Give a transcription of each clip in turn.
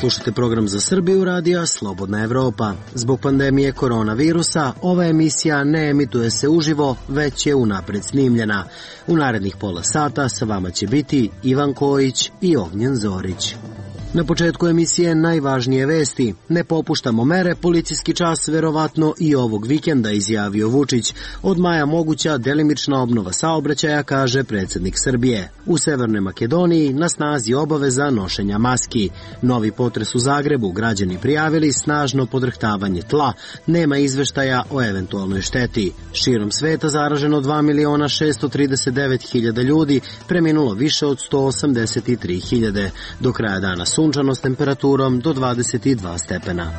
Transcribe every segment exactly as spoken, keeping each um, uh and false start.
Slušate program za Srbiju radija Slobodna Evropa. Zbog pandemije koronavirusa, ova emisija ne emituje se uživo, već je unapred snimljena. U narednih pola sata sa vama će biti Ivan Kojić i Ognjen Zorić. Na početku emisije najvažnije vesti. Ne popuštamo mere, policijski čas verovatno i ovog vikenda, izjavio Vučić. Od maja moguća delimična obnova saobraćaja, kaže predsjednik Srbije. U Severnoj Makedoniji na snazi obaveza nošenja maski. Novi potres u Zagrebu, građani prijavili snažno podrhtavanje tla. Nema izveštaja o eventualnoj šteti. Širom sveta zaraženo dva miliona šesto trideset devet hiljada ljudi, preminulo više od sto osamdeset tri hiljade. Do kraja dana sunčano s temperaturom do dvadeset dva stepena.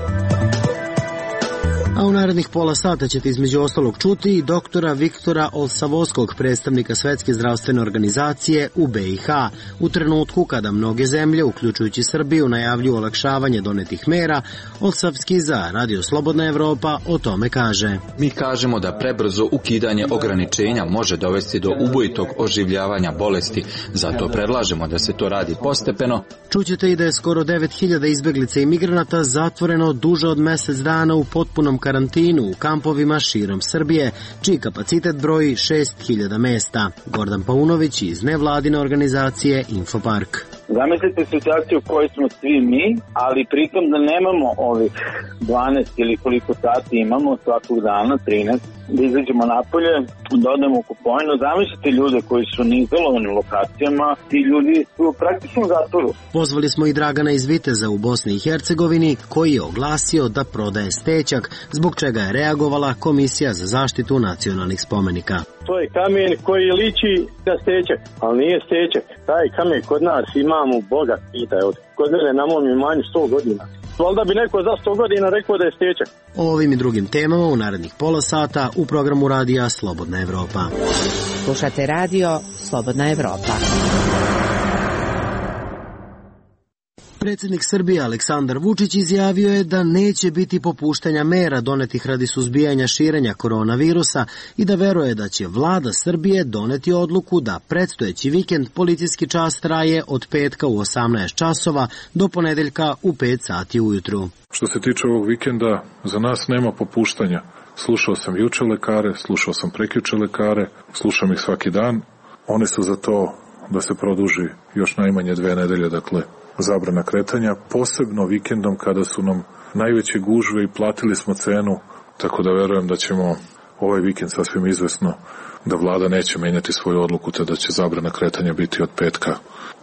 A u narednih pola sata ćete između ostalog čuti i doktora Viktora Olsavovskog, predstavnika Svetske zdravstvene organizacije u B i H. U trenutku kada mnoge zemlje, uključujući Srbiju, najavljuju olakšavanje donetih mera, Olsavski za Radio Slobodna Evropa o tome kaže. Mi kažemo da prebrzo ukidanje ograničenja može dovesti do ubojitog oživljavanja bolesti, zato predlažemo da se to radi postepeno. Čućete i da je skoro devet hiljada izbeglica i migranata zatvoreno duže od mesec dana u potpunom karantinu u kampovima širom Srbije, čiji kapacitet broji šest hiljada mesta. Gordan Paunović iz nevladine organizacije Infopark. Zamislite situaciju u kojoj smo svi mi, ali pritom da nemamo ovih dvanaest ili koliko sati imamo svakog dana, trinaest, da izađemo napolje, da odemo u kupovinu. Zamislite ljude koji su na izolovanim lokacijama, ti ljudi su praktično u zatvoru. Pozvali smo i Dragana iz Viteza u Bosni i Hercegovini, koji je oglasio da prodaje stećak, zbog čega je reagovala Komisija za zaštitu nacionalnih spomenika. To je kamen koji liči na stećak, ali nije stećak. Taj kamen kod nas imamo Boga pitaj od. Kod mene na mom imanju sto godina. Valjda bi neko za sto godina rekao da je stećak. O ovim i drugim temama u narednih pola sata u programu radija Slobodna Evropa. Slušate radio Slobodna Evropa. Predsjednik Srbije Aleksandar Vučić izjavio je da neće biti popuštanja mera donetih radi suzbijanja širenja koronavirusa i da veruje da će vlada Srbije doneti odluku da predstojeći vikend policijski čas traje od petka u osamnaest časova do ponedeljka u pet sati ujutru. Što se tiče ovog vikenda, za nas nema popuštanja. Slušao sam juče lekare, slušao sam prekjuče lekare, slušam ih svaki dan. One su za to da se produži još najmanje dve nedelje, dakle, zabrana kretanja, posebno vikendom kada su nam najveće gužve i platili smo cenu, tako da verujem da ćemo ovaj vikend sasvim izvesno da vlada neće menjati svoju odluku, te da će zabrana kretanja biti od petka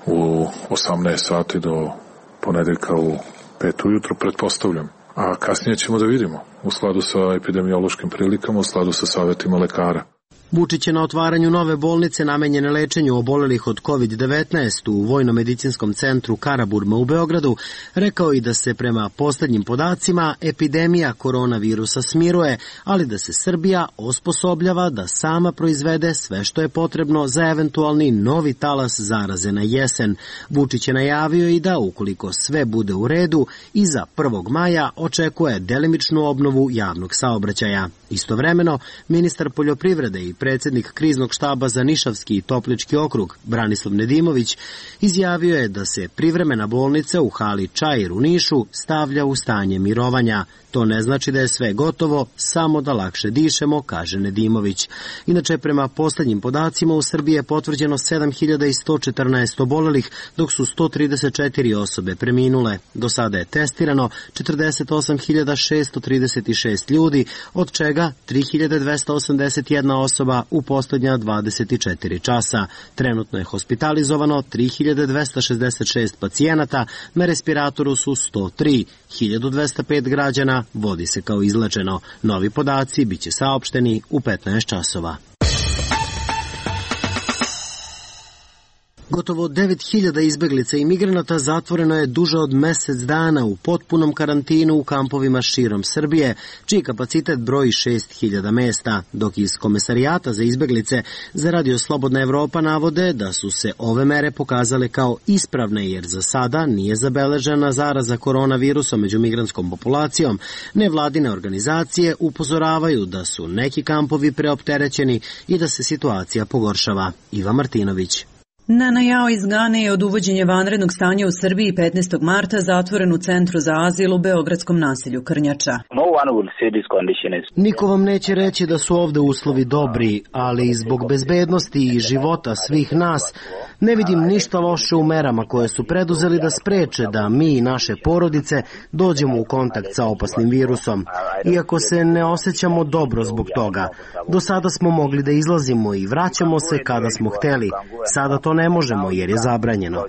u osamnaest sati do ponedeljka u pet ujutru, pretpostavljam. A kasnije ćemo da vidimo u skladu sa epidemiološkim prilikama, u skladu sa savjetima lekara. Vučić je na otvaranju nove bolnice namenjene lečenju obolelih od kovid devetnaest u Vojno-medicinskom centru Karaburma u Beogradu rekao i da se prema posljednjim podacima epidemija koronavirusa smiruje, ali da se Srbija osposobljava da sama proizvede sve što je potrebno za eventualni novi talas zaraze na jesen. Vučić je najavio i da ukoliko sve bude u redu, iza prvog maja očekuje delimičnu obnovu javnog saobraćaja. Istovremeno, ministar poljoprivrede i predsjednik kriznog štaba za Nišavski i Toplički okrug, Branislav Nedimović, izjavio je da se privremena bolnica u hali Čair u Nišu stavlja u stanje mirovanja. To ne znači da je sve gotovo, samo da lakše dišemo, kaže Nedimović. Inače, prema posljednjim podacima u Srbiji je potvrđeno sedam hiljada sto četrnaest obolelih, dok su sto trideset četiri osobe preminule. Do sada je testirano četrdeset osam hiljada šesto trideset šest ljudi, od čega tri hiljade dvesta osamdeset jedna osoba u posljednja dvadeset četiri časa. Trenutno je hospitalizovano tri hiljade dvesta šezdeset šest pacijenata, na respiratoru su sto tri, hiljadu dvesta pet građana vodi se kao izlečeno. Novi podaci biće saopšteni u petnaest časova. Gotovo devet hiljada izbeglica i migranata zatvoreno je duže od mesec dana u potpunom karantinu u kampovima širom Srbije, čiji kapacitet broji šest hiljada mesta, dok iz Komesarijata za izbeglice za Radio Slobodna Evropa navode da su se ove mere pokazale kao ispravne jer za sada nije zabeležena zaraza koronavirusom među migrantskom populacijom. Nevladine organizacije upozoravaju da su neki kampovi preopterećeni i da se situacija pogoršava. Iva Martinović. Nana Jao iz Gane je od uvođenja vanrednog stanja u Srbiji petnaestog marta zatvoren u Centru za azil u beogradskom naselju Krnjača. Niko vam neće reći da su ovde uslovi dobri, ali zbog bezbednosti i života svih nas ne vidim ništa loše u merama koje su preduzeli da spreče da mi i naše porodice dođemo u kontakt sa opasnim virusom. Iako se ne osjećamo dobro zbog toga, do sada smo mogli da izlazimo i vraćamo se kada smo hteli. Sada to ne možemo jer je zabranjeno.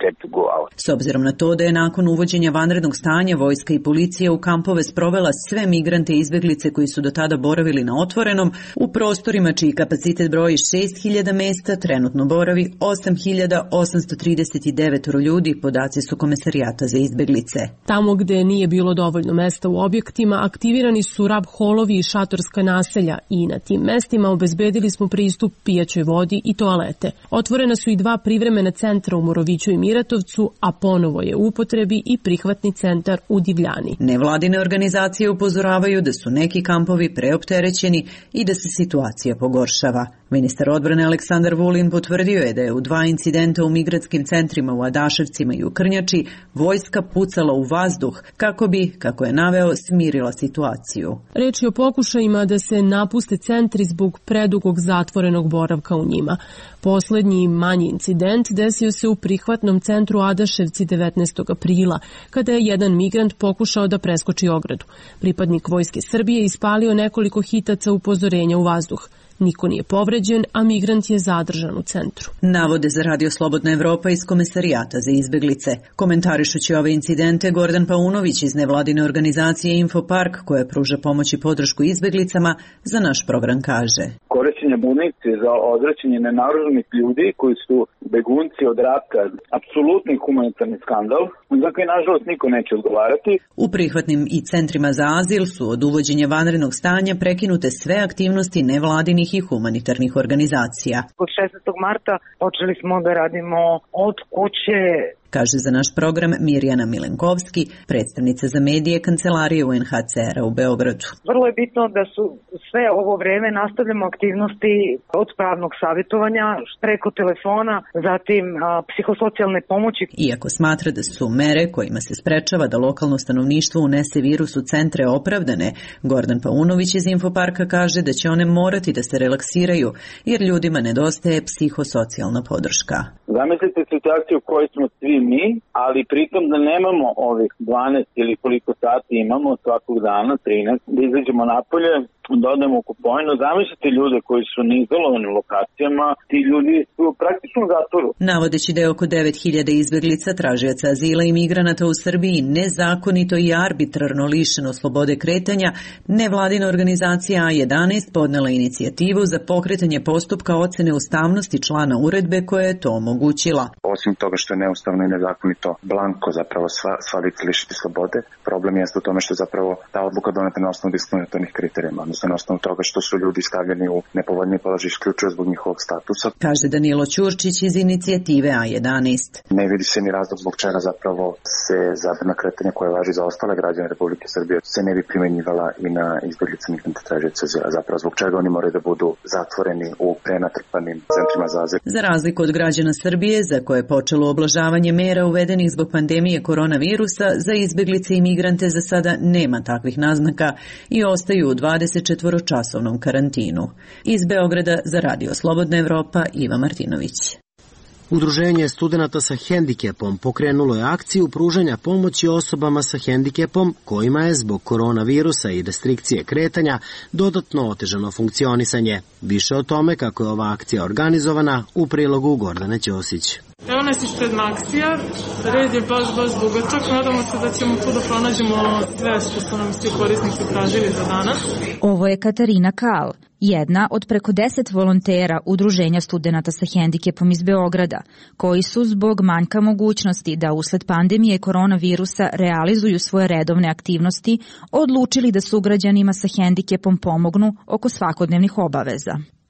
S obzirom na to da je nakon uvođenja vanrednog stanja vojska i policija u kampove sprovela sve migrante i izbeglice koji su do tada boravili na otvorenom, u prostorima čiji kapacitet broji šest hiljada mesta trenutno boravi osam hiljada osamsto trideset devet ljudi, podaci su Komesarijata za izbeglice. Tamo gde nije bilo dovoljno mesta u objektima, aktivirani su rab holovi i šatorska naselja i na tim mestima obezbedili smo pristup pijaćoj vodi i toalete. Otvorena su i dva privremena centra u Moroviću i Miratovcu, a ponovo je u upotrebi i prihvatni centar u Divljani. Nevladine organizacije upozoravaju da su neki kampovi preopterećeni i da se situacija pogoršava. Ministar odbrane Aleksandar Vulin potvrdio je da je u dva incidenta u migratskim centrima u Adaševcima i u Krnjači vojska pucala u vazduh kako bi, kako je naveo, smirila situaciju. Reč je o pokušajima da se napuste centri zbog predugog zatvorenog boravka u njima. Poslednji manji incident desio se u prihvatnom centru Adaševci devetnaestog aprila, kada je jedan migrant pokušao da preskoči ogradu. Pripadnik Vojske Srbije ispalio nekoliko hitaca upozorenja u vazduh. Niko nije povređen, a migrant je zadržan u centru. Navode za Radio Slobodna Evropa iz Komesarijata za izbeglice. Komentarišući ove incidente, Gordan Paunović iz nevladine organizacije Infopark, koja pruža pomoć i podršku izbeglicama, za naš program kaže: Korišćenje municije za odvraćanje nenaoružanih ljudi koji su begunci od rata, apsolutni humanitarni skandal, za koji nažalost niko neće odgovarati. U prihvatnim i centrima za azil su od uvođenja vanrednog stanja prekinute sve aktivnosti nevladinih i humanitarnih organizacija. Od šesnaestog marta počeli smo da radimo od kuće, kaže za naš program Mirjana Milenkovski, predstavnica za medije Kancelarije U N H C R-a u Beogradu. Vrlo je bitno da su sve ovo vreme nastavljamo aktivnosti od pravnog savjetovanja preko telefona, zatim a, psihosocijalne pomoći. Iako smatra da su mere kojima se sprečava da lokalno stanovništvo unese virus u centre opravdane, Gordan Paunović iz Infoparka kaže da će one morati da se relaksiraju jer ljudima nedostaje psihosocijalna podrška. Zamislite situaciju u kojoj smo svi mi, ali pritom da nemamo ovih dvanaest ili koliko sati imamo svakog dana, trinaest, da izađemo napolje, da odemo u kupovinu. Zamislite ljude koji su na izolovanim lokacijama, ti ljudi su praktično u zatvoru. Navodeći da je oko devet hiljada izbeglica, tražioca azila i migranata u Srbiji nezakonito i arbitrarno lišeno slobode kretanja, nevladina organizacija A jedanaest podnela inicijativu za pokretanje postupka ocene ustavnosti člana uredbe koja je to omogućila. Osim toga što je neustavno i nezakonito blanko zapravo sva, sva lica lišiti slobode, problem jeste u tome što je zapravo ta odluka doneta na osnovu diskriminatornih kriterijuma, odnosno na osnovu toga što su ljudi stavljeni u nepovoljni položaj isključivo zbog njihovog statusa. Kaže Danilo Ćurčić iz inicijative A jedanaest. Ne vidi se ni razlog zbog čega zapravo se zabrana kretanja koja važi za ostale građane Republike Srbije se ne bi primenjivala i na izbeglice migrante tražioce azila. Zapravo zbog čega oni moraju da budu zatvoreni u prenatrpanim centrima za azil. Za razliku od građana Srbije, za koje je počelo oblažavanje mera uvedenih zbog pandemije koronavirusa, za izbeglice i migrante za sada nema takvih naznaka i ostaju u dvadesetčetvoročasovnom karantinu. Iz Beograda za Radio Slobodna Evropa, Iva Martinović. Udruženje studenata sa hendikepom pokrenulo je akciju pružanja pomoći osobama sa hendikepom kojima je zbog koronavirusa i restrikcije kretanja dodatno otežano funkcionisanje. Više o tome kako je ova akcija organizovana u prilogu Gordane Ćosić. Evo nas ispred Maksija, red je baš, baš dugačak, nadamo se da ćemo tu da pronađemo sve što su nam svi korisnici tražili za danas. Ovo je Katarina Kal, jedna od preko deset volontera Udruženja studenata sa hendikepom iz Beograda, koji su zbog manjka mogućnosti da usled pandemije koronavirusa realizuju svoje redovne aktivnosti, odlučili da sugrađanima sa hendikepom pomognu oko svakodnevnih obaveza.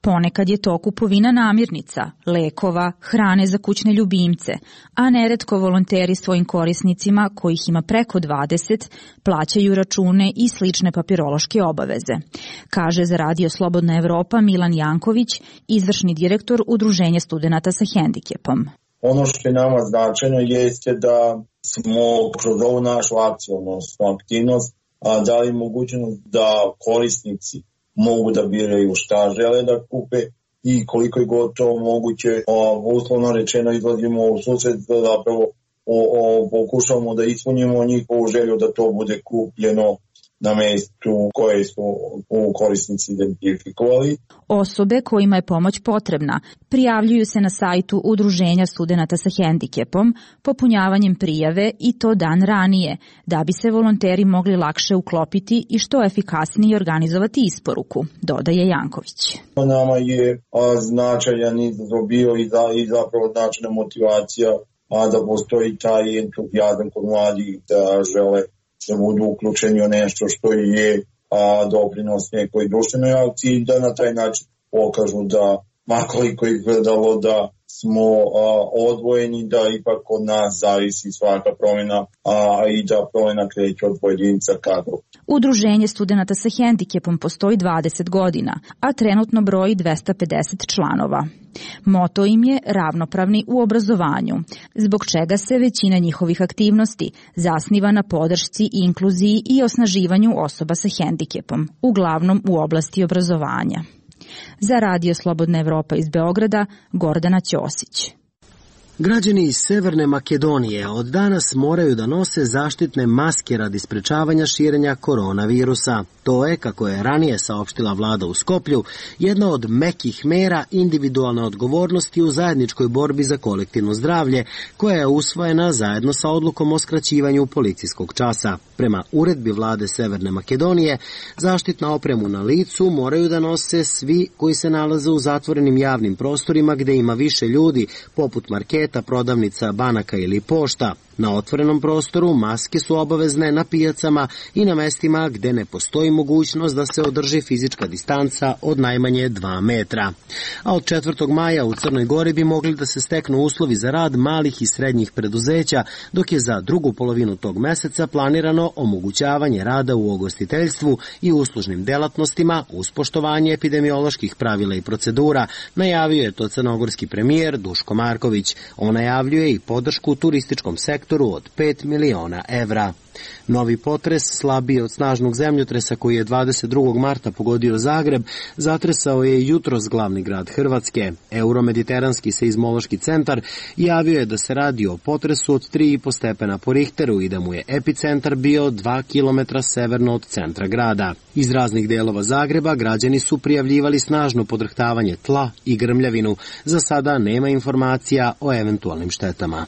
Ponekad je to kupovina namirnica, lekova, hrane za kućne ljubimce, a neretko volonteri svojim korisnicima, kojih ima preko dvadeset, plaćaju račune i slične papirološke obaveze, kaže za Radio Slobodna Evropa Milan Janković, izvršni direktor Udruženja studenata sa hendikepom. Ono što je nama značajno jeste da smo kroz ovu našu akciju, odnosno aktivnost, dali mogućnost da korisnici mogu da biraju šta žele da kupe i koliko je god to moguće, uslovno rečeno izlazimo u susret da zapravo o, o, pokušamo da ispunimo njihovu želju da to bude kupljeno na mestu koje smo u korisnici identifikovali. Osobe kojima je pomoć potrebna prijavljuju se na sajtu Udruženja studenata sa hendikepom popunjavanjem prijave i to dan ranije, da bi se volonteri mogli lakše uklopiti i što efikasnije organizovati isporuku, dodaje Janković. Nama je a, značajan izazov bio i, za, i zapravo značajna motivacija a, da postoji taj entuzijazam kod mladih da žele da budu uključeni u nešto što je a, doprinos nekoj društvenoj akciji, da na taj način pokažu da makoliko izgledalo da smo a, odvojeni, da ipak od nas zavisi svaka promjena a, i da promjena kreće od pojedinca kako. Udruženje studenata sa hendikepom postoji dvadeset godina, a trenutno broji dvesta pedeset članova. Moto im je ravnopravni u obrazovanju, zbog čega se većina njihovih aktivnosti zasniva na podršci, inkluziji i osnaživanju osoba sa hendikepom, uglavnom u oblasti obrazovanja. Za Radio Slobodna Evropa iz Beograda, Gordana Ćosić. Građani iz Severne Makedonije od danas moraju da nose zaštitne maske radi sprečavanja širenja koronavirusa. To je, kako je ranije saopštila vlada u Skoplju, jedna od mekih mera individualne odgovornosti u zajedničkoj borbi za kolektivno zdravlje, koja je usvojena zajedno sa odlukom o skraćivanju policijskog časa. Prema uredbi vlade Severne Makedonije, zaštitna opremu na licu moraju da nose svi koji se nalaze u zatvorenim javnim prostorima gde ima više ljudi, poput marketa, prodavnica, banaka ili pošta. Na otvorenom prostoru maske su obavezne na pijacama i na mestima gde ne postoji mogućnost da se održi fizička distanca od najmanje dva metra. A od četvrtog maja u Crnoj Gori bi mogli da se steknu uslovi za rad malih i srednjih preduzeća, dok je za drugu polovinu tog meseca planirano omogućavanje rada u ugostiteljstvu i uslužnim delatnostima uz poštovanje epidemioloških pravila i procedura, najavio je to crnogorski premijer Duško Marković. On najavljuje i podršku turističkom sektoru od pet miliona evra. Novi potres, slabiji od snažnog zemljotresa koji je dvadeset drugog marta pogodio Zagreb, zatresao je jutros glavni grad Hrvatske. Euromediteranski seizmološki centar javio je da se radi o potresu od tri i po stepena po Richteru i da mu je epicentar bio dva kilometra severno od centra grada. Iz raznih delova Zagreba građani su prijavljivali snažno podrhtavanje tla i grmljavinu. Za sada nema informacija o eventualnim štetama.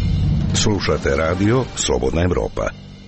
Slušate radio Slobodna Evropa.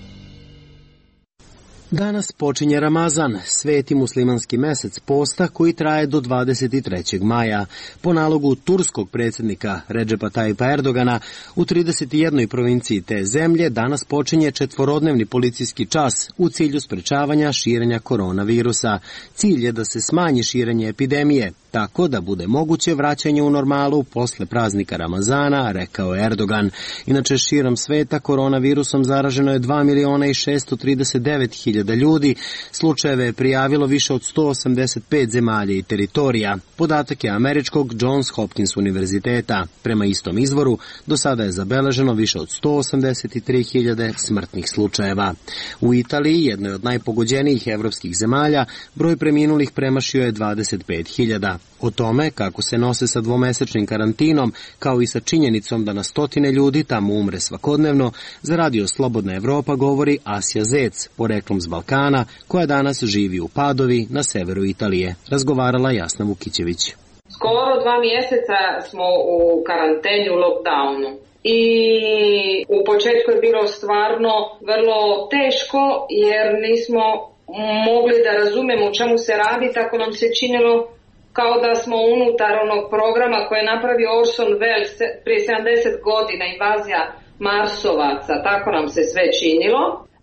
Danas počinje Ramazan, sveti muslimanski mesec posta koji traje do dvadeset trećeg maja. Po nalogu turskog predsjednika Redžepa Tajipa Erdogana u trideset jednoj provinciji te zemlje danas počinje četvorodnevni policijski čas u cilju sprečavanja širenja koronavirusa. Cilj je da se smanji širenje epidemije, tako da bude moguće vraćanje u normalu posle praznika Ramazana, rekao je Erdogan. Inače, širom sveta koronavirusom zaraženo je dva miliona i šesto trideset devet hiljada ljudi. Slučajeve je prijavilo više od sto osamdeset pet zemalja i teritorija. Podatak je američkog Johns Hopkins univerziteta. Prema istom izvoru, do sada je zabeleženo više od sto osamdeset tri hiljade smrtnih slučajeva. U Italiji, jednoj od najpogođenijih evropskih zemalja, broj preminulih premašio je dvadeset pet hiljada. O tome kako se nose sa dvomesečnim karantinom, kao i sa činjenicom da na stotine ljudi tamo umre svakodnevno, za Radio Slobodna Evropa govori Asja Zec, poreklom s Balkana, koja danas živi u Padovi na severu Italije. Razgovarala Jasna Vukićević. Skoro dva mjeseca smo u karanteni, u lockdownu. I u početku je bilo stvarno vrlo teško jer nismo mogli da razumemo u čemu se radi, tako nam se činilo kao da smo unutar onog programa koje je napravio Orson Welles prije sedamdeset godina, invazija Marsovaca, tako nam se sve činilo.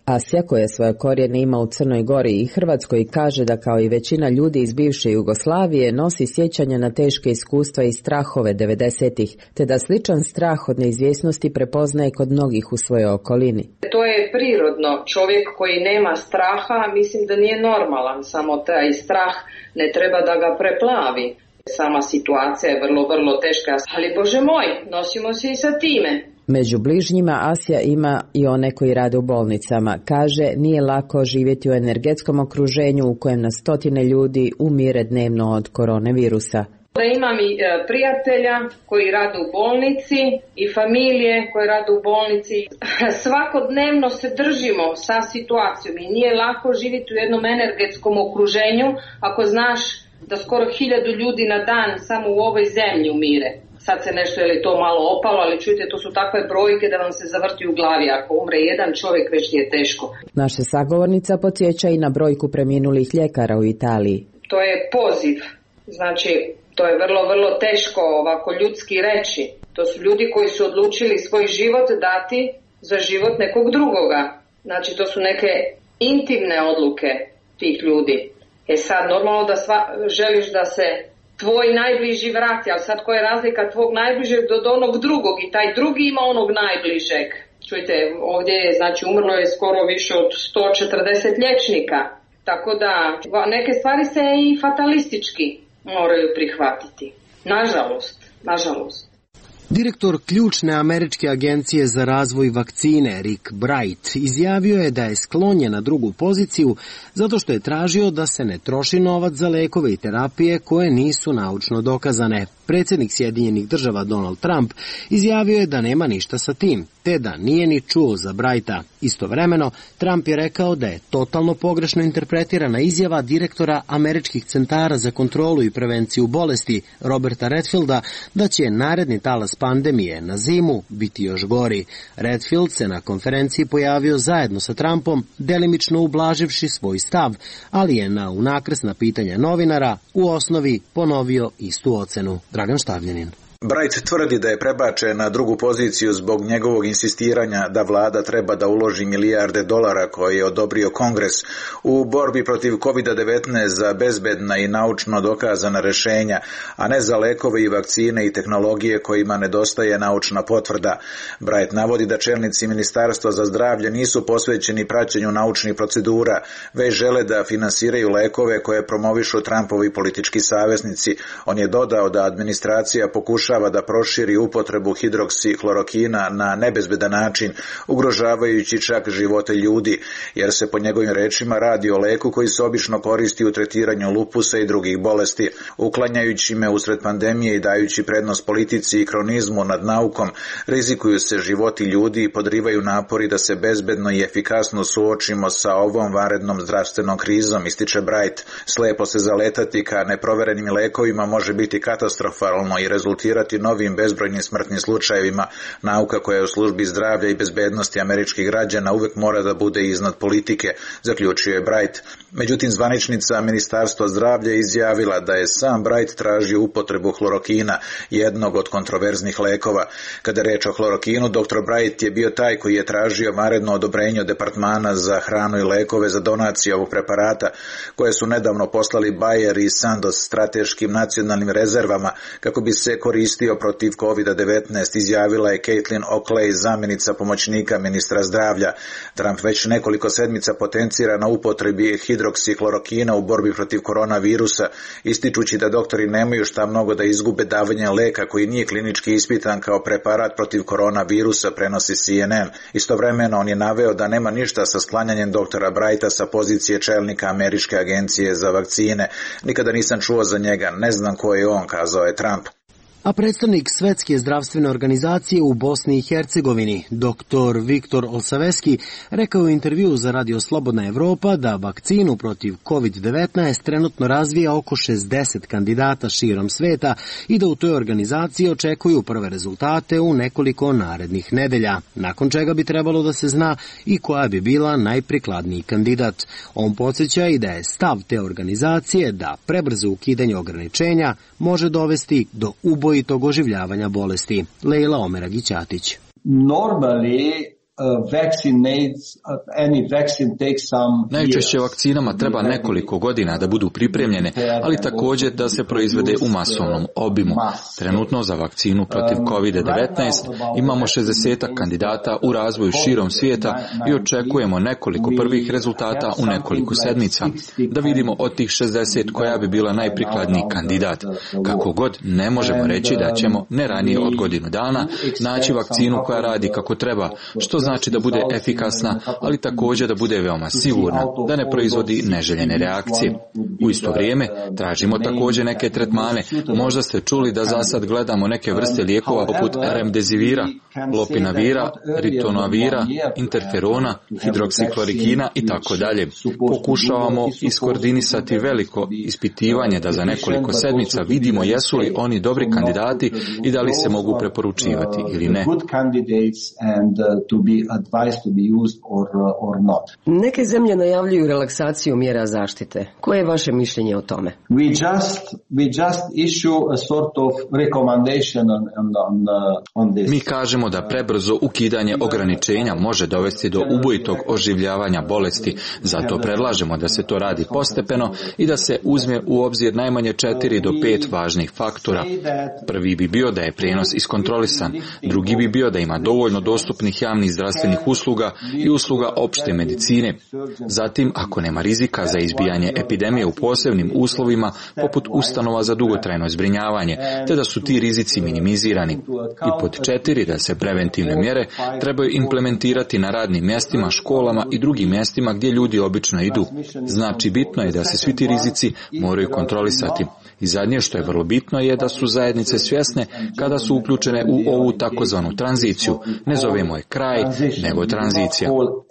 Asja, koja svoje korijene ima u Crnoj Gori i Hrvatskoj, kaže da kao i većina ljudi iz bivše Jugoslavije nosi sjećanja na teške iskustva i strahove devedesetih, te da sličan strah od neizvjesnosti prepoznaje kod mnogih u svojoj okolini. To je prirodno. Čovjek koji nema straha, mislim da nije normalan, samo taj strah ne treba da ga preplavi. Sama situacija je vrlo, vrlo teška, ali Bože moj, nosimo se i sa time. Među bližnjima Asja ima i one koji rade u bolnicama. Kaže, nije lako živjeti u energetskom okruženju u kojem na stotine ljudi umire dnevno od koronavirusa. Da imam i prijatelja koji rade u bolnici i familije koje rade u bolnici. Svakodnevno se držimo sa situacijom i nije lako živjeti u jednom energetskom okruženju ako znaš da skoro hiljadu ljudi na dan samo u ovoj zemlji umire. Sad se nešto, je li to malo opalo, ali čujte, to su takve brojke da vam se zavrti u glavi. Ako umre jedan čovjek, već je teško. Naša sagovornica podsjeća i na brojku preminulih ljekara u Italiji. To je poziv. Znači, to je vrlo, vrlo teško ovako ljudski reći. To su ljudi koji su odlučili svoj život dati za život nekog drugoga. Znači, to su neke intimne odluke tih ljudi. E sad, normalno da sva, želiš da se tvoj najbliži vrati, ali sad koja je razlika tvog najbližeg do onog drugog i taj drugi ima onog najbližeg. Čujte, ovdje je, znači, umrlo je skoro više od sto četrdeset liječnika, tako da neke stvari se i fatalistički moraju prihvatiti. Nažalost, nažalost. Direktor ključne američke agencije za razvoj vakcine Rick Bright izjavio je da je sklonjen na drugu poziciju zato što je tražio da se ne troši novac za lekove i terapije koje nisu naučno dokazane. Predsjednik Sjedinjenih država Donald Trump izjavio je da nema ništa sa tim, te da nije ni čuo za Brighta. Istovremeno, Trump je rekao da je totalno pogrešno interpretirana izjava direktora američkih centara za kontrolu i prevenciju bolesti Roberta Redfielda da će naredni talas pandemije na zimu biti još gori. Redfield se na konferenciji pojavio zajedno sa Trumpom, delimično ublaživši svoj stav, ali je na unakrsna pitanja novinara u osnovi ponovio istu ocenu. Dragan Štavljanin. Bright tvrdi da je prebačen na drugu poziciju zbog njegovog insistiranja da vlada treba da uloži milijarde dolara koje je odobrio Kongres u borbi protiv kovid devetnaest za bezbedna i naučno dokazana rješenja, a ne za lekove i vakcine i tehnologije kojima nedostaje naučna potvrda. Bright navodi da čelnici Ministarstva za zdravlje nisu posvećeni praćenju naučnih procedura, već žele da finansiraju lekove koje promovišu Trumpovi politički saveznici. On je dodao da administracija pokušava da proširi upotrebu hidroksihlorokina na nebezbedan način, ugrožavajući čak živote ljudi, jer se po njegovim rečima radi o leku koji se obično koristi u tretiranju lupusa i drugih bolesti. Uklanjajući me usred pandemije i dajući prednost politici i kronizmu nad naukom, rizikuju se životi ljudi i podrivaju napori da se bezbedno i efikasno suočimo sa ovom vanrednom zdravstvenom krizom, ističe Bright. Slepo se zaletati ka neproverenim lekovima može biti katastrofalno i rezultirati novim bezbrojnim smrtnim slučajevima. Nauka koja je u službi zdravlja i bezbednosti američkih građana uvek mora da bude iznad politike, zaključio je Bright. Međutim, zvaničnica Ministarstva zdravlja je izjavila da je sam Bright tražio upotrebu hlorokina, jednog od kontroverznih lekova. Kada je reč o hlorokinu, doktor Bright je bio taj koji je tražio vanredno odobrenje od Departmana za hranu i lekove za donaciju ovog preparata, koje su nedavno poslali Bayer i Sandoz strateškim nacionalnim rezervama kako bi se koristio protiv kovid devetnaest, izjavila je Caitlin Oakley, zamjenica pomoćnika ministra zdravlja. Trump već nekoliko sedmica potencira na upotrebi hidroksihlorokina u borbi protiv koronavirusa, ističući da doktori nemaju šta mnogo da izgube davanjem leka koji nije klinički ispitan kao preparat protiv koronavirusa, prenosi C N N. Istovremeno on je naveo da nema ništa sa sklanjanjem doktora Brighta sa pozicije čelnika Američke agencije za vakcine. Nikada nisam čuo za njega, ne znam ko je on, kazao je Trump. A predstavnik Svetske zdravstvene organizacije u Bosni i Hercegovini, doktor Viktor Olsaveski, rekao u intervjuu za Radio Slobodna Evropa da vakcinu protiv kovid devetnaest trenutno razvija oko šezdeset kandidata širom sveta i da u toj organizaciji očekuju prve rezultate u nekoliko narednih nedelja, nakon čega bi trebalo da se zna i koja bi bila najprikladniji kandidat. On podsjeća i da je stav te organizacije da prebrzo ukidanje ograničenja može dovesti do ubojitog oživljavanja bolesti. Lejla Omeragić-Atić. Normally Najčešće vakcinama treba nekoliko godina da budu pripremljene, ali također da se proizvede u masovnom obimu. Trenutno za vakcinu protiv kovid devetnaest imamo šezdeset kandidata u razvoju širom svijeta i očekujemo nekoliko prvih rezultata u nekoliko sedmica, da vidimo od tih šezdeset koja bi bila najprikladniji kandidat. Kako god, ne možemo reći da ćemo ne ranije od godinu dana naći vakcinu koja radi kako treba, što znači da bude efikasna, ali također da bude veoma sigurna, da ne proizvodi neželjene reakcije. U isto vrijeme tražimo također neke tretmane. Možda ste čuli da za sad gledamo neke vrste lijekova poput remdesivira, lopinavira, ritonavira, interferona, hidroksiklorikina i tako dalje. Pokušavamo iskoordinisati veliko ispitivanje da za nekoliko sedmica vidimo jesu li oni dobri kandidati i da li se mogu preporučivati ili ne. Neke zemlje najavljuju relaksaciju mjera zaštite. Koje je vaše mišljenje o tome? We just, we just issue a sort of recommendation on, on, on this. Mi kažemo da prebrzo ukidanje ograničenja može dovesti do ubojitog oživljavanja bolesti, zato predlažemo da se to radi postepeno i da se uzme u obzir najmanje četiri do pet važnih faktora. Prvi bi bio da je prijenos iskontrolisan, drugi bi bio da ima dovoljno dostupnih javnih zdravstvenih usluga i usluga opšte medicine. Zatim, ako nema rizika za izbijanje epidemije u posebnim uslovima, poput ustanova za dugotrajno zbrinjavanje, te da su ti rizici minimizirani. I pod četiri, da se preventivne mjere trebaju implementirati na radnim mjestima, školama i drugim mjestima gdje ljudi obično idu. Znači, bitno je da se svi ti rizici moraju kontrolisati. I zadnje što je vrlo bitno je da su zajednice svjesne kada su uključene u ovu takozvanu tranziciju. Ne zovemo je kraj, nego tranzicija.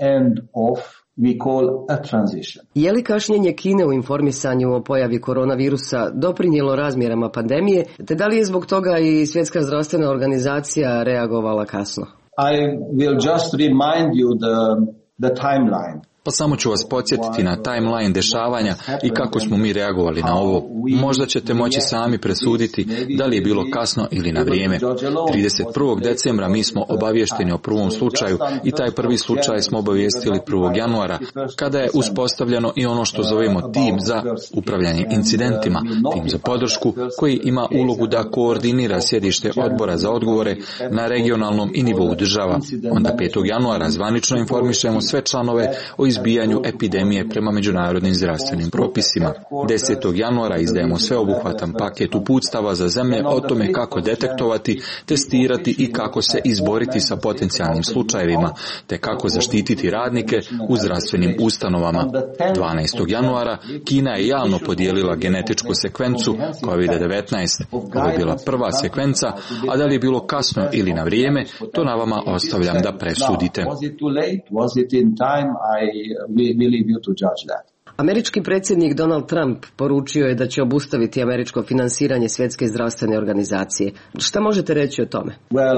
Je li kašnjenje Kine u informisanju o pojavi koronavirusa doprinijelo razmjerama pandemije, te da li je zbog toga i Svjetska zdravstvena organizacija reagovala kasno? I will just remind you the, the timeline. Pa samo ću vas podsjetiti na timeline dešavanja i kako smo mi reagovali na ovo. Možda ćete moći sami presuditi da li je bilo kasno ili na vrijeme. trideset prvog decembra mi smo obavješteni o prvom slučaju i taj prvi slučaj smo obavijestili prvog januara, kada je uspostavljeno i ono što zovemo tim za upravljanje incidentima, tim za podršku, koji ima ulogu da koordinira sjedište odbora za odgovore na regionalnom i nivou država. Onda petog januara zvanično informišemo sve članove o izbijanju epidemije prema međunarodnim zdravstvenim propisima. desetog januara izdajemo sveobuhvatan paket uputstava za zemlje o tome kako detektovati, testirati i kako se izboriti sa potencijalnim slučajevima, te kako zaštititi radnike u zdravstvenim ustanovama. dvanaestog januara Kina je javno podijelila genetičku sekvencu kovid devetnaest. Ovo je bila prva sekvenca, a da li je bilo kasno ili na vrijeme, to na vama ostavljam da presudite. Američki predsjednik Donald Trump poručio je da će obustaviti američko finansiranje Svjetske zdravstvene organizacije. Šta možete reći o tome?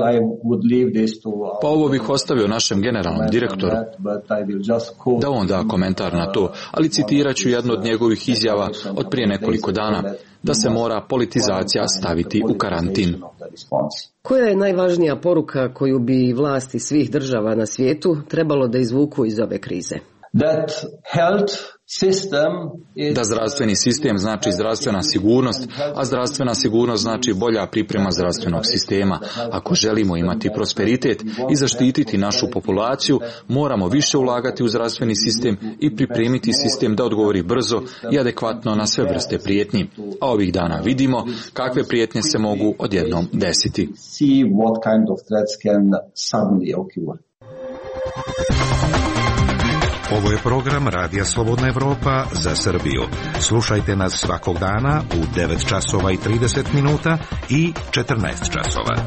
Pa ovo bih ostavio našem generalnom direktoru, da on da komentar na to, ali citirat ću jednu od njegovih izjava od prije nekoliko dana, da se mora politizacija staviti u karantin. Koja je najvažnija poruka koju bi vlasti svih država na svijetu trebalo da izvuku iz ove krize? That health system is... Da zdravstveni sistem znači zdravstvena sigurnost, a zdravstvena sigurnost znači bolja priprema zdravstvenog sistema. Ako želimo imati prosperitet i zaštititi našu populaciju, moramo više ulagati u zdravstveni sistem i pripremiti sistem da odgovori brzo i adekvatno na sve vrste prijetnji. A ovih dana vidimo kakve prijetnje se mogu odjednom desiti. See what kind of threats can suddenly occur. Ovo je program Radija Slobodna Evropa za Srbiju. Slušajte nas svakog dana u devet časova i trideset minuta i četrnaest časova.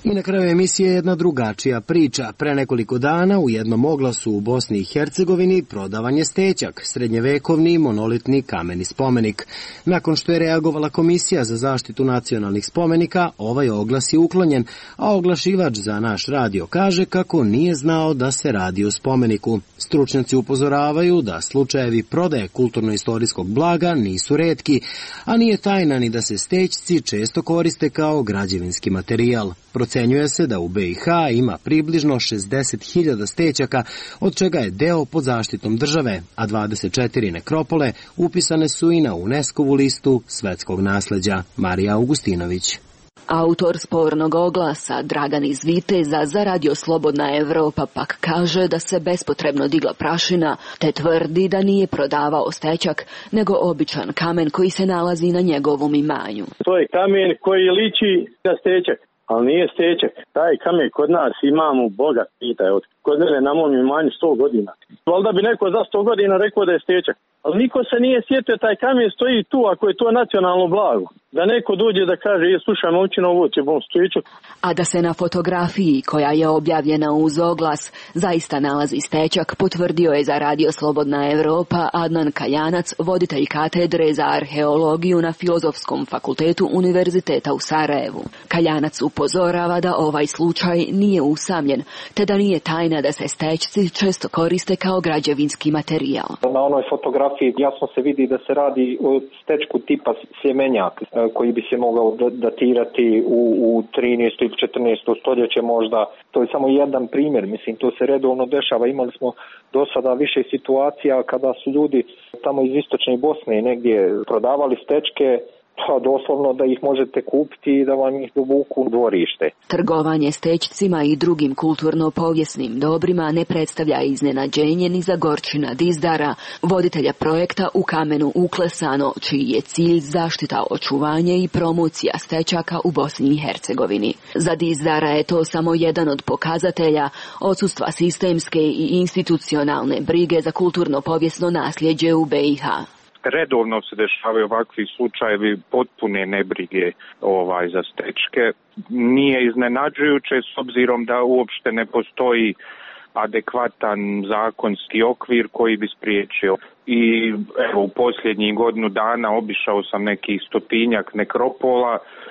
I na kraju emisije jedna drugačija priča. Pre nekoliko dana u jednom oglasu u Bosni i Hercegovini prodavan je stećak, srednjevekovni monolitni kameni spomenik. Nakon što je reagovala Komisija za zaštitu nacionalnih spomenika, ovaj oglas je uklonjen, a oglašivač za naš radio kaže kako nije znao da se radi o spomeniku. Stručnjaci upozoravaju da slučajevi prodaje kulturno-istorijskog blaga nisu retki, a nije tajna ni da se stećci često koriste kao građevinski materijal. Procenjuje se da u B i H ima približno šezdeset hiljada stećaka, od čega je deo pod zaštitom države, a dvadeset četiri nekropole upisane su i na UNESCO-vu listu svetskog nasleđa. Marija Augustinović. Autor spornog oglasa Dragan iz Viteza za Radio Slobodna Evropa pak kaže da se bespotrebno digla prašina, te tvrdi da nije prodavao stećak, nego običan kamen koji se nalazi na njegovom imanju. To je kamen koji liči na stećak, ali nije stećak. Taj kamen kod nas imamo, Boga pitaj, od kod mene na mom imanju sto godina. Valjda bi neko za sto godina rekao da je stećak. Ali niko se nije sjetio, taj kamen stoji tu, ako je to nacionalno blago. Da neko dođe da kaže, je, slušaj, momčino, ovo će bom stojiću. A da se na fotografiji, koja je objavljena uz oglas, zaista nalazi stećak, potvrdio je za Radio Slobodna Evropa Adnan Kaljanac, voditelj katedre za arheologiju na Filozofskom fakultetu Univerziteta u Sarajevu. Kaljanac upozorava da ovaj slučaj nije usamljen, te da nije tajna da se stećci često koriste kao građevinski materijal. Na onoj fotografiji jasno se vidi da se radi o stečku tipa sjemenjak, koji bi se mogao datirati u, u trinaesto ili četrnaesto stoljeće možda. To je samo jedan primjer, mislim, to se redovno dešava. Imali smo do sada više situacija kada su ljudi tamo iz istočne Bosne negdje prodavali stečke, pa doslovno da ih možete kupiti i da vam ih dovuku u dvorište. Trgovanje stećcima i drugim kulturno-povijesnim dobrima ne predstavlja iznenađenje ni za Gorčina Dizdara, voditelja projekta U kamenu uklesano, čiji je cilj zaštita, očuvanje i promocija stećaka u Bosni i Hercegovini. Za Dizdara je to samo jedan od pokazatelja odsustva sistemske i institucionalne brige za kulturno-povijesno nasljeđe u B i H. Redovno se dešavaju ovakvi slučajevi potpune nebrige ovaj za stečke. Nije iznenađujuće s obzirom da uopšte ne postoji adekvatan zakonski okvir koji bi spriječio. I evo, u posljednjih godinu dana obišao sam nekih stotinjak nekropola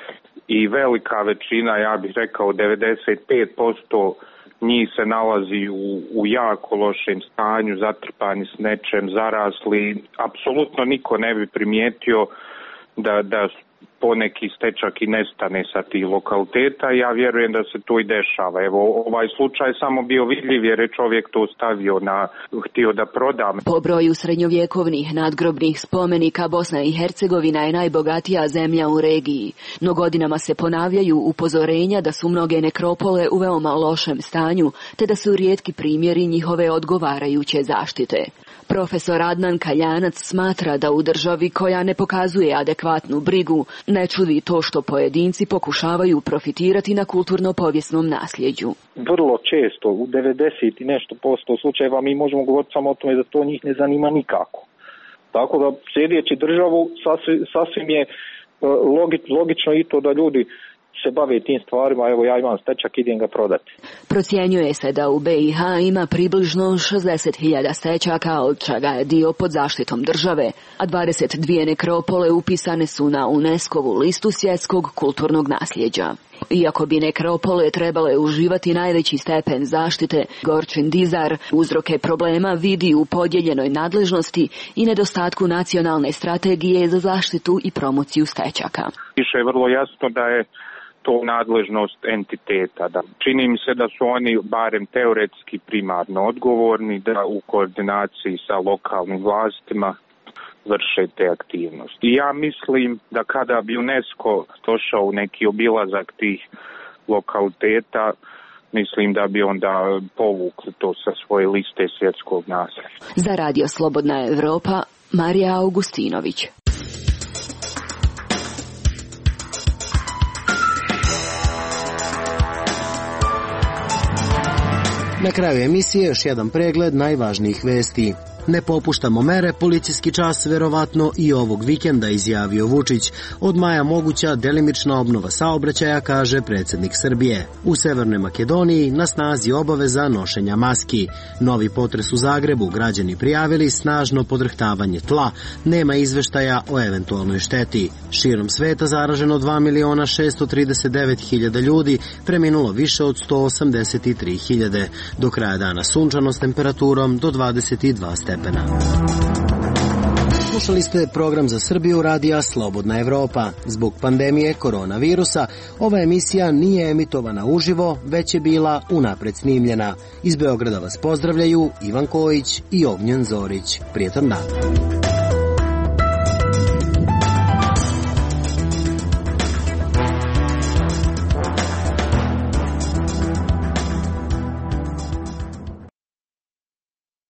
i velika većina, ja bih rekao devedeset pet posto njih se nalazi u, u jako lošem stanju, zatrpani s nečem, zarasli. Apsolutno niko ne bi primijetio da, da poneki stečak i nestane sa tih lokaliteta. Ja vjerujem da se to i dešava. Evo, ovaj slučaj samo bio vidljiv jer je čovjek to stavio na, htio da proda. Po broju srednjovjekovnih nadgrobnih spomenika Bosna i Hercegovina je najbogatija zemlja u regiji. No godinama se ponavljaju upozorenja da su mnoge nekropole u veoma lošem stanju, te da su rijetki primjeri njihove odgovarajuće zaštite. Profesor Adnan Kaljanac smatra da u državi koja ne pokazuje adekvatnu brigu ne čudi to što pojedinci pokušavaju profitirati na kulturno-povijesnom nasljeđu. Vrlo često, u devedeset i nešto posto slučajeva, mi možemo govoriti samo o tome da to njih ne zanima nikako. Tako da slijedeći državu sasvim, sasvim je logi, logično i to da ljudi se bave tim stvarima, evo ja imam stečak, idem ga prodati. Procjenjuje se da u B i H ima približno šezdeset hiljada stečaka, od čega je dio pod zaštitom države, a dvadeset dvije nekropole upisane su na UNESCO-vu listu svjetskog kulturnog nasljeđa. Iako bi nekropole trebale uživati najveći stepen zaštite, Gorčin Dizar uzroke problema vidi u podijeljenoj nadležnosti i nedostatku nacionalne strategije za zaštitu i promociju stečaka. Više je vrlo jasno da je to nadležnost entiteta. Da. Čini mi se da su oni barem teoretski primarno odgovorni da u koordinaciji sa lokalnim vlastima vrše te aktivnosti. I ja mislim da kada bi UNESCO došao u neki obilazak tih lokaliteta, mislim da bi onda povukli to sa svoje liste svjetskog nasljeđa. Za Radio Slobodna Evropa, Marija Augustinović. Na kraju emisije još jedan pregled najvažnijih vesti. Ne popuštamo mere, policijski čas verovatno i ovog vikenda, izjavio Vučić. Od maja moguća delimična obnova saobraćaja, kaže predsjednik Srbije. U Severnoj Makedoniji na snazi obaveza nošenja maski. Novi potres u Zagrebu, građani prijavili snažno podrhtavanje tla. Nema izveštaja o eventualnoj šteti. Širom sveta zaraženo dva miliona šesto trideset devet hiljada ljudi, preminulo više od sto osamdeset tri hiljade. Do kraja dana sunčano s temperaturom do dvadeset dva stepena. Slušali ste program za Srbiju radija Slobodna Evropa. Zbog pandemije koronavirusa ova emisija nije emitovana uživo, već je bila unapred snimljena. Iz Beograda vas pozdravljaju Ivan Kojić i Ognjen Zorić. Prijetan dan.